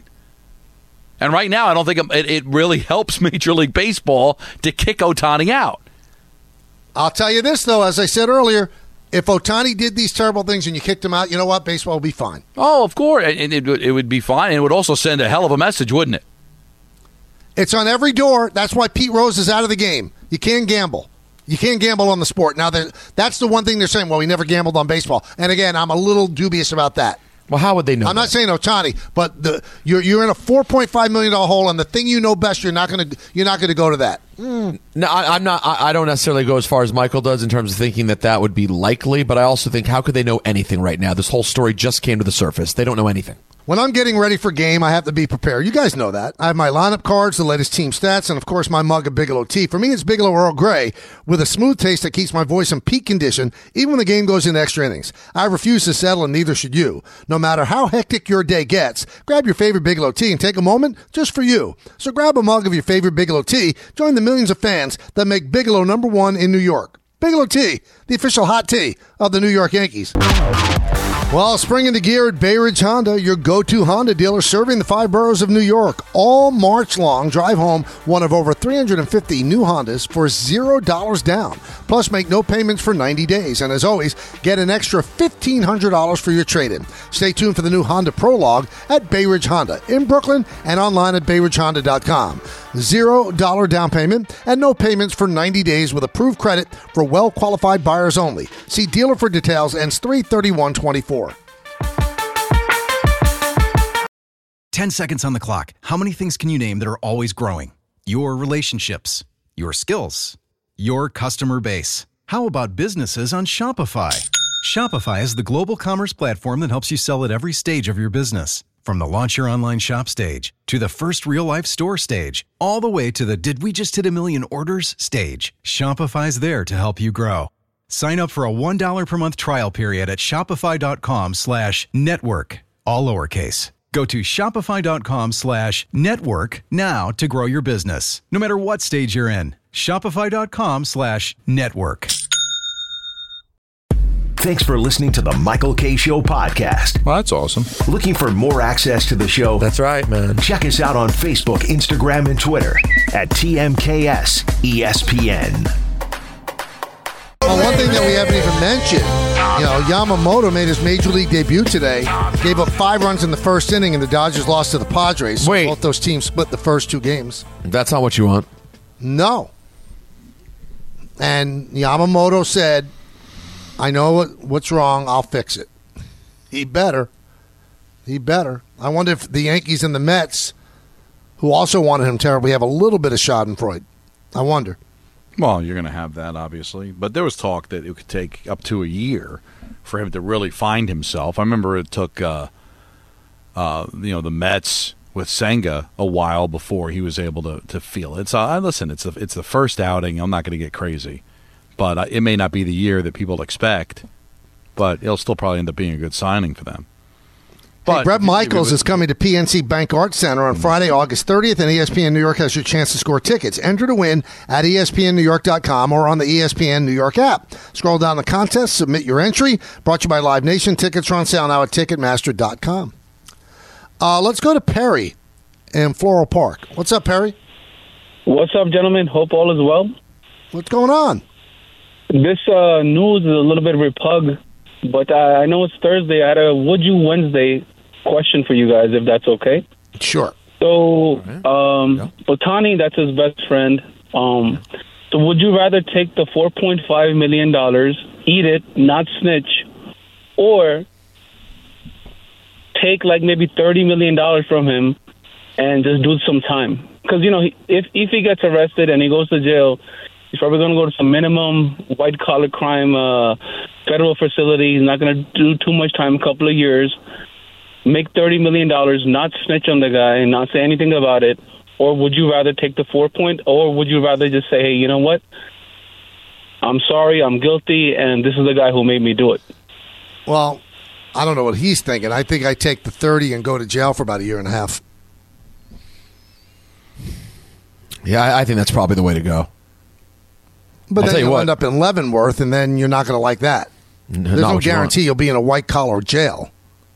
And right now, I don't think it really helps Major League Baseball to kick Ohtani out. I'll tell you this, though, as I said earlier, if Ohtani did these terrible things and you kicked him out, you know what? Baseball will be fine. Oh, of course. And it would be fine. And it would also send a hell of a message, wouldn't it? It's on every door. That's why Pete Rose is out of the game. You can't gamble. You can't gamble on the sport. Now, that's the one thing they're saying. Well, we never gambled on baseball. And again, I'm a little dubious about that. Well, how would they know? I'm not saying Ohtani, but you're in a $4.5 million hole, and the thing you know best, you're not going to go to that. No, I'm not. I don't necessarily go as far as Michael does in terms of thinking that would be likely. But I also think, how could they know anything right now? This whole story just came to the surface. They don't know anything. When I'm getting ready for game, I have to be prepared. You guys know that. I have my lineup cards, the latest team stats, and, of course, my mug of Bigelow tea. For me, it's Bigelow Earl Grey with a smooth taste that keeps my voice in peak condition even when the game goes into extra innings. I refuse to settle, and neither should you. No matter how hectic your day gets, grab your favorite Bigelow tea and take a moment just for you. So grab a mug of your favorite Bigelow tea. Join the millions of fans that make Bigelow #1 in New York. Bigelow tea, the official hot tea of the New York Yankees. Well, spring into gear at Bay Ridge Honda, your go-to Honda dealer serving the 5 boroughs of New York. All March long, drive home one of over 350 new Hondas for $0 down. Plus, make no payments for 90 days. And as always, get an extra $1,500 for your trade-in. Stay tuned for the new Honda Prologue at Bay Ridge Honda in Brooklyn and online at bayridgehonda.com. $0 down payment and no payments for 90 days with approved credit for well-qualified buyers only. See dealer for details. Ends 3/31/24. 10 seconds on the clock. How many things can you name that are always growing? Your relationships, your skills, your customer base. How about businesses on Shopify? Shopify is the global commerce platform that helps you sell at every stage of your business. From the launch your online shop stage to the first real-life store stage, all the way to the did we just hit a million orders stage, Shopify's there to help you grow. Sign up for a $1 per month trial period at shopify.com/network, all lowercase. Go to shopify.com/network now to grow your business, no matter what stage you're in. Shopify.com/network. Thanks for listening to the Michael K. Show podcast. Well, that's awesome. Looking for more access to the show? That's right, man. Check us out on Facebook, Instagram, and Twitter at TMKS ESPN. Well, one thing that we haven't even mentioned, Yamamoto made his major league debut today, gave up 5 runs in the first inning, and the Dodgers lost to the Padres. Wait. Both those teams split the first 2 games. That's not what you want. No. And Yamamoto said, I know what's wrong. I'll fix it. He better. I wonder if the Yankees and the Mets, who also wanted him terribly, have a little bit of schadenfreude. I wonder. Well, you're going to have that, obviously. But there was talk that it could take up to a year for him to really find himself. I remember it took, the Mets with Senga a while before he was able to feel it. So, listen, it's the first outing. I'm not going to get crazy. But it may not be the year that people expect, but it'll still probably end up being a good signing for them. But Brett Michaels is coming to PNC Bank Arts Center on Friday, August 30th, and ESPN New York has your chance to score tickets. Enter to win at ESPNNewYork.com or on the ESPN New York app. Scroll down the contest, submit your entry. Brought to you by Live Nation. Tickets are on sale now at Ticketmaster.com. Let's go to Perry in Floral Park. What's up, Perry? What's up, gentlemen? Hope all is well. What's going on? This news is a little bit repug, but I know it's Thursday. I had a Would You Wednesday question for you guys, if that's okay. Sure. So, Ohtani, that's his best friend. So would you rather take the $4.5 million, eat it, not snitch, or take like maybe $30 million from him and just do some time? Because, if he gets arrested and he goes to jail, he's probably going to go to some minimum white-collar crime federal facility. He's not going to do too much time, a couple of years. Make $30 million, not snitch on the guy, not say anything about it. Or would you rather take the 4 point, or would you rather just say, hey, you know what? I'm sorry, I'm guilty, and this is the guy who made me do it. Well, I don't know what he's thinking. I think I take the 30 and go to jail for about a year and a half. Yeah, I think that's probably the way to go. But then you'll end up in Leavenworth, and then you're not going to like that. There's no guarantee you'll be in a white-collar jail.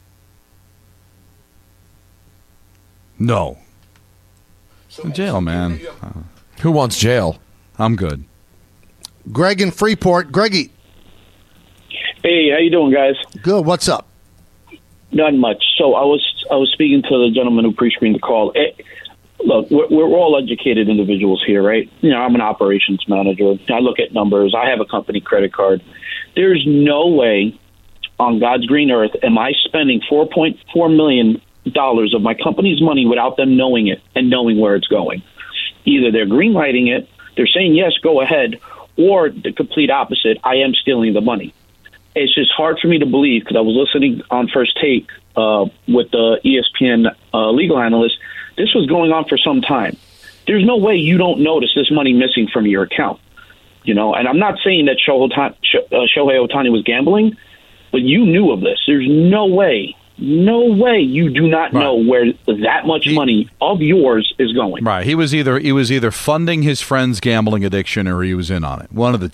No. Jail, man. Who wants jail? I'm good. Greg in Freeport. Greggy. Hey, how you doing, guys? Good. What's up? Not much. So I was speaking to the gentleman who pre-screened the call. Look, we're all educated individuals here, right? I'm an operations manager. I look at numbers. I have a company credit card. There's no way on God's green earth am I spending $4.4 million of my company's money without them knowing it and knowing where it's going. Either they're green-lighting it, they're saying, yes, go ahead, or the complete opposite, I am stealing the money. It's just hard for me to believe, because I was listening on First Take with the ESPN legal analyst. This was going on for some time. There's no way you don't notice this money missing from your account. And I'm not saying that Shohei Ohtani was gambling, but you knew of this. There's no way you do not know where that much money of yours is going. Right. He was either funding his friend's gambling addiction, or he was in on it. One of the two.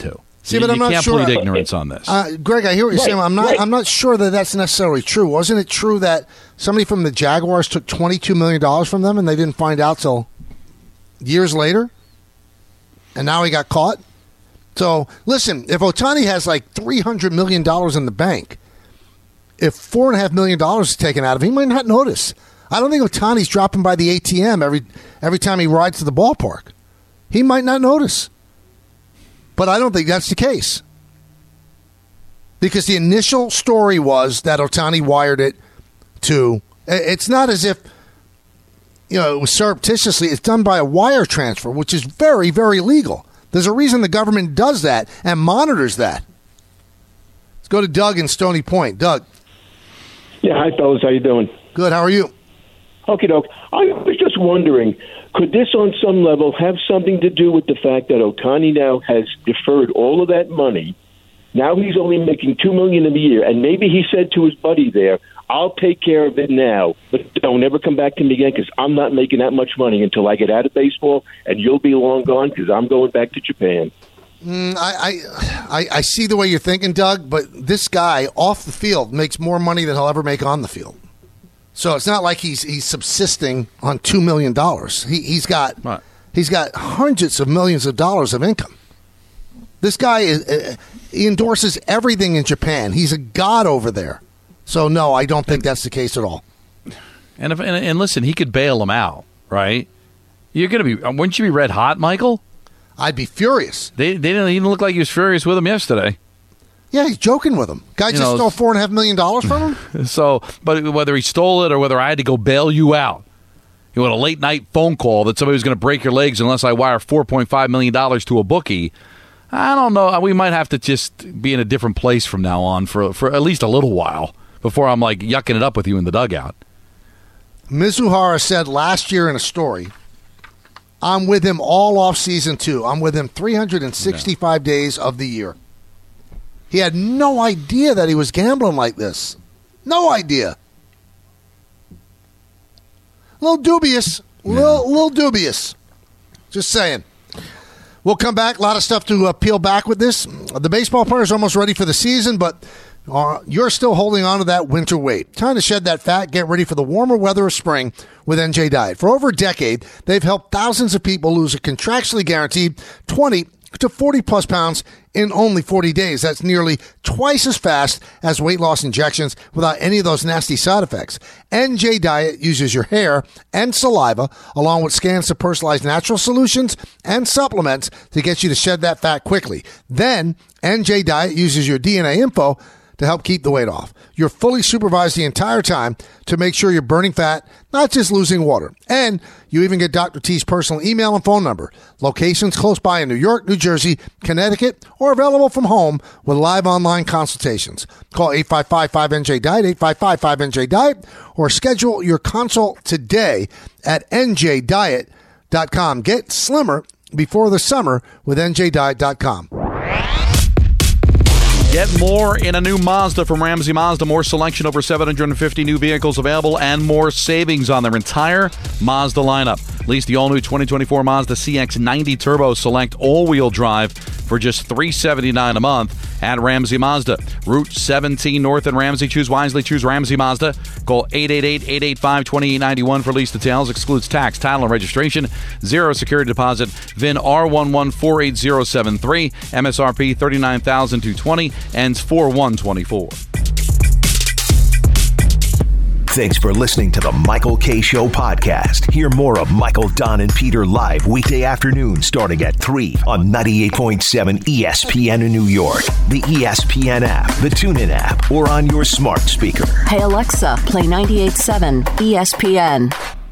See, but I'm not can't sure. plead ignorance on this. Greg, I hear what you're saying. I'm not sure that that's necessarily true. Wasn't it true that somebody from the Jaguars took $22 million from them and they didn't find out till years later? And now he got caught? So, listen, if Ohtani has like $300 million in the bank, if $4.5 million is taken out of him, he might not notice. I don't think Ohtani's dropping by the ATM every time he rides to the ballpark. He might not notice. But I don't think that's the case. Because the initial story was that Ohtani wired it to... It's not as if, it was surreptitiously. It's done by a wire transfer, which is very, very legal. There's a reason the government does that and monitors that. Let's go to Doug in Stony Point. Doug. Yeah, hi, fellas. How you doing? Good. How are you? Okay, doke. I was just wondering, could this on some level have something to do with the fact that Ohtani now has deferred all of that money? Now he's only making $2 million a year, and maybe he said to his buddy there, I'll take care of it now, but don't ever come back to me again because I'm not making that much money until I get out of baseball, and you'll be long gone because I'm going back to Japan. I see the way you're thinking, Doug, but this guy off the field makes more money than he'll ever make on the field. So it's not like he's subsisting on $2 million. He's got hundreds of millions of dollars of income. This guy he endorses everything in Japan. He's a god over there. So no, I don't think that's the case at all. And listen, he could bail him out, right? You're gonna be. Wouldn't you be red hot, Michael? I'd be furious. They didn't even look like he was furious with him yesterday. Yeah, he's joking with him. Guy just stole $4.5 million from him. So, but whether he stole it or whether I had to go bail you out, you want a late night phone call that somebody was going to break your legs unless I wire $4.5 million to a bookie. I don't know. We might have to just be in a different place from now on for at least a little while before I'm like yucking it up with you in the dugout. Mizuhara said last year in a story, I'm with him all off season 2. I'm with him 365 days of the year. He had no idea that he was gambling like this. No idea. A little dubious. Little dubious. Just saying. We'll come back. A lot of stuff to peel back with this. The baseball players are almost ready for the season, but you're still holding on to that winter weight. Time to shed that fat. Get ready for the warmer weather of spring with NJ Diet. For over a decade, they've helped thousands of people lose a contractually guaranteed 20 to 40-plus pounds in only 40 days. That's nearly twice as fast as weight loss injections without any of those nasty side effects. NJ Diet uses your hair and saliva, along with scans to personalize natural solutions and supplements to get you to shed that fat quickly. Then, NJ Diet uses your DNA info to help keep the weight off. You're fully supervised the entire time to make sure you're burning fat, not just losing water. And you even get Dr. T's personal email and phone number. Locations close by in New York, New Jersey, Connecticut, or available from home with live online consultations. Call 855-5NJ-DIET, 855-5NJ-DIET, or schedule your consult today at njdiet.com. Get slimmer before the summer with njdiet.com. Get more in a new Mazda from Ramsey Mazda. More selection, over 750 new vehicles available, and more savings on their entire Mazda lineup. Lease the all-new 2024 Mazda CX-90 Turbo Select all-wheel drive for just $379 a month at Ramsey Mazda. Route 17 North in Ramsey. Choose wisely. Choose Ramsey Mazda. Call 888-885-2891 for lease details. Excludes tax, title, and registration. Zero security deposit. VIN R1148073. MSRP $39,220. Ends 4/1/24. Thanks for listening to the Michael K. Show podcast. Hear more of Michael, Don, and Peter live weekday afternoons starting at 3 on 98.7 ESPN in New York, the ESPN app, the TuneIn app, or on your smart speaker. Hey, Alexa, play 98.7 ESPN.